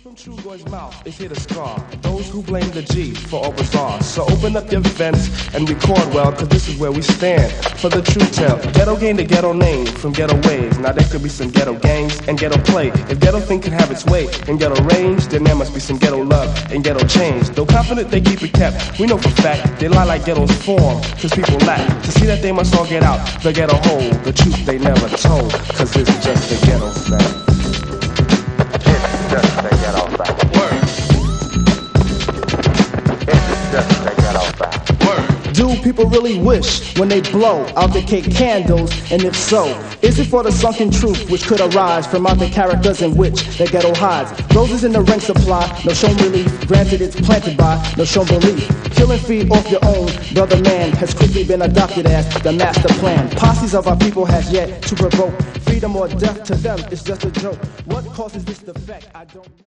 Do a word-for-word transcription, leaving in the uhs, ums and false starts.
From True Boy's mouth is here to scar those who blame the G for all bizarre. So open up your vents and record well, cause this is where we stand for the true tale. Ghetto gained a ghetto name from ghetto ways. Now there could be some ghetto gangs and ghetto play. If ghetto thing can have its way in ghetto range, then there must be some ghetto love and ghetto change. Though confident they keep it kept, we know for fact they lie like ghettos form, cause people lack to see that they must all get out the ghetto hole. The truth they never told, cause it's just the ghetto fact. Just to get off that word. It's just to get off that word. Do people really wish when they blow out the cake candles? And if so, is it for the sunken truth which could arise from out the characters in which the ghetto hides? Roses in the rank supply, no shown relief. Granted it's planted by no shown belief. Kill and feed off your own brother man has quickly been adopted as the master plan. Posses of our people has yet to provoke freedom or death to them. It's just a joke. What causes this defect? I don't